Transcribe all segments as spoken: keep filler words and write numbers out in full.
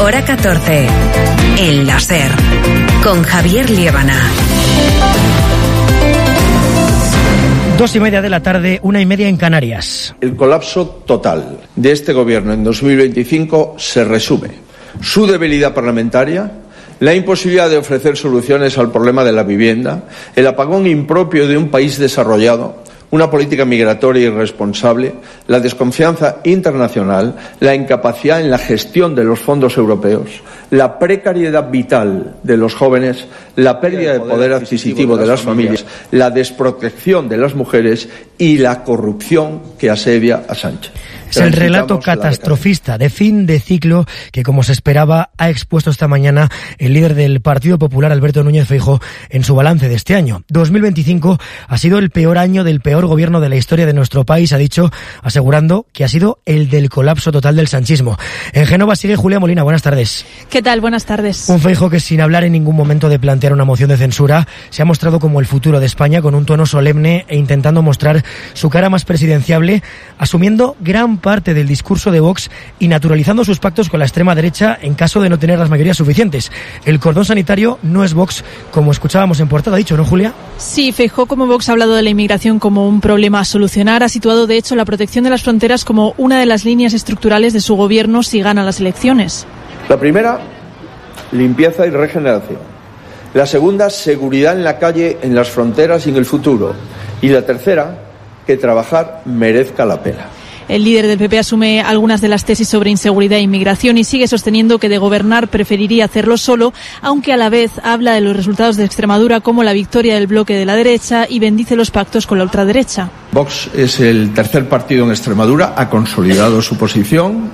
Hora catorce. El láser. Con Javier Liébana. Dos y media de la tarde, una y media en Canarias. El colapso total de este gobierno en dos mil veinticinco se resume. Su debilidad parlamentaria, la imposibilidad de ofrecer soluciones al problema de la vivienda, el apagón impropio de un país desarrollado, una política migratoria irresponsable, la desconfianza internacional, la incapacidad en la gestión de los fondos europeos, la precariedad vital de los jóvenes, la pérdida de poder adquisitivo de las familias, la desprotección de las mujeres y la corrupción que asedia a Sánchez. Es el relato catastrofista de fin de ciclo que, como se esperaba, ha expuesto esta mañana el líder del Partido Popular, Alberto Núñez Feijóo, en su balance de este año. dos mil veinticinco ha sido el peor año del peor gobierno de la historia de nuestro país, ha dicho, asegurando que ha sido el del colapso total del sanchismo. En Génova sigue Julia Molina. Buenas tardes. ¿Qué tal? Buenas tardes. Un Feijóo que, sin hablar en ningún momento de plantear una moción de censura, se ha mostrado como el futuro de España, con un tono solemne e intentando mostrar su cara más presidenciable, asumiendo gran parte del discurso de Vox y naturalizando sus pactos con la extrema derecha en caso de no tener las mayorías suficientes. El cordón sanitario no es Vox, como escuchábamos en portada, ha dicho, ¿no, Julia? Sí, Feijóo, como Vox, ha hablado de la inmigración como un problema a solucionar. Ha situado, de hecho, la protección de las fronteras como una de las líneas estructurales de su gobierno si gana las elecciones. La primera, limpieza y regeneración. La segunda, seguridad en la calle, en las fronteras y en el futuro. Y la tercera, que trabajar merezca la pena. El líder del P P asume algunas de las tesis sobre inseguridad e inmigración y sigue sosteniendo que de gobernar preferiría hacerlo solo, aunque a la vez habla de los resultados de Extremadura como la victoria del bloque de la derecha y bendice los pactos con la ultraderecha. Vox es el tercer partido en Extremadura, ha consolidado su posición,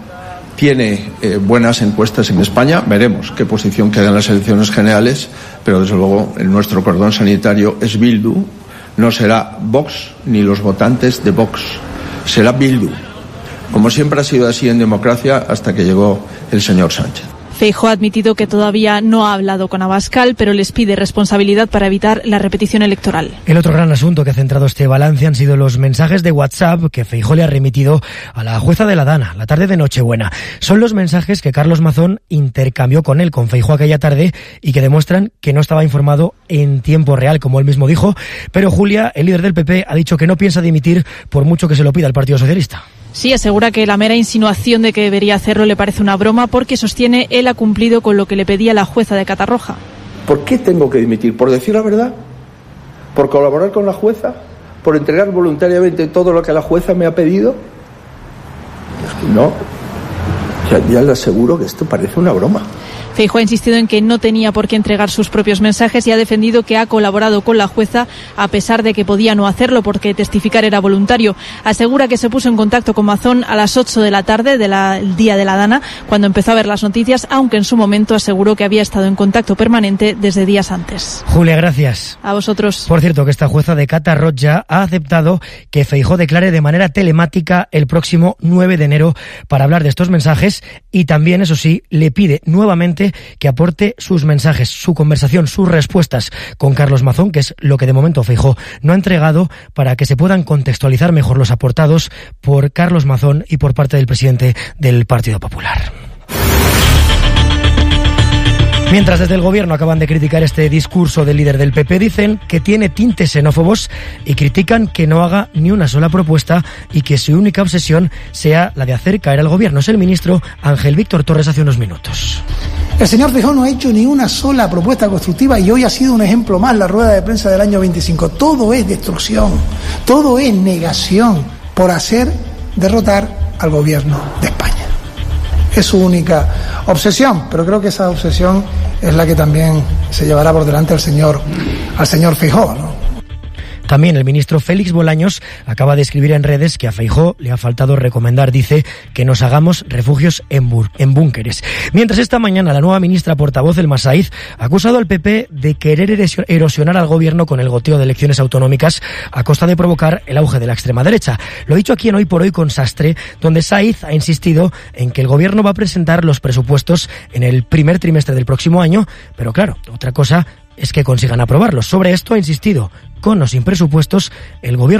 tiene eh, buenas encuestas en España, veremos qué posición queda en las elecciones generales, pero desde luego el nuestro cordón sanitario es Bildu, no será Vox ni los votantes de Vox. Será Bildu, como siempre ha sido así en democracia hasta que llegó el señor Sánchez. Feijóo ha admitido que todavía no ha hablado con Abascal, pero les pide responsabilidad para evitar la repetición electoral. El otro gran asunto que ha centrado este balance han sido los mensajes de WhatsApp que Feijóo le ha remitido a la jueza de la Dana la tarde de Nochebuena. Son los mensajes que Carlos Mazón intercambió con él, con Feijóo aquella tarde, y que demuestran que no estaba informado en tiempo real, como él mismo dijo. Pero Julia, el líder del P P, ha dicho que no piensa dimitir por mucho que se lo pida el Partido Socialista. Sí, asegura que la mera insinuación de que debería hacerlo le parece una broma porque sostiene él ha cumplido con lo que le pedía la jueza de Catarroja. ¿Por qué tengo que dimitir? ¿Por decir la verdad? ¿Por colaborar con la jueza? ¿Por entregar voluntariamente todo lo que la jueza me ha pedido? Es que no. Ya, ya le aseguro que esto parece una broma. Feijóo ha insistido en que no tenía por qué entregar sus propios mensajes y ha defendido que ha colaborado con la jueza a pesar de que podía no hacerlo porque testificar era voluntario. Asegura que se puso en contacto con Mazón a las ocho de la tarde del día de la Dana, cuando empezó a ver las noticias, aunque en su momento aseguró que había estado en contacto permanente desde días antes. Julia, gracias. A vosotros. Por cierto, que esta jueza de Catarroja ha aceptado que Feijóo declare de manera telemática el próximo nueve de enero para hablar de estos mensajes y también, eso sí, le pide nuevamente que aporte sus mensajes, su conversación, sus respuestas con Carlos Mazón, que es lo que de momento Feijóo no ha entregado, para que se puedan contextualizar mejor los aportados por Carlos Mazón y por parte del presidente del Partido Popular. Mientras desde el gobierno acaban de criticar este discurso del líder del P P, dicen que tiene tintes xenófobos y critican que no haga ni una sola propuesta y que su única obsesión sea la de hacer caer al gobierno. Es el ministro Ángel Víctor Torres hace unos minutos. El señor Feijóo no ha hecho ni una sola propuesta constructiva y hoy ha sido un ejemplo más la rueda de prensa del año veinticinco. Todo es destrucción, todo es negación por hacer derrotar al gobierno de España. Es su única obsesión, pero creo que esa obsesión es la que también se llevará por delante al señor, al señor Feijóo, ¿no? También el ministro Félix Bolaños acaba de escribir en redes que a Feijóo le ha faltado recomendar, dice, que nos hagamos refugios en, bur- en búnkeres. Mientras esta mañana la nueva ministra portavoz del Masaiz ha acusado al P P de querer erosionar al gobierno con el goteo de elecciones autonómicas a costa de provocar el auge de la extrema derecha. Lo ha dicho aquí en Hoy por Hoy con Sastre, donde Saiz ha insistido en que el gobierno va a presentar los presupuestos en el primer trimestre del próximo año, pero claro, otra cosa es que consigan aprobarlos. Sobre esto ha insistido, con o sin presupuestos, el gobierno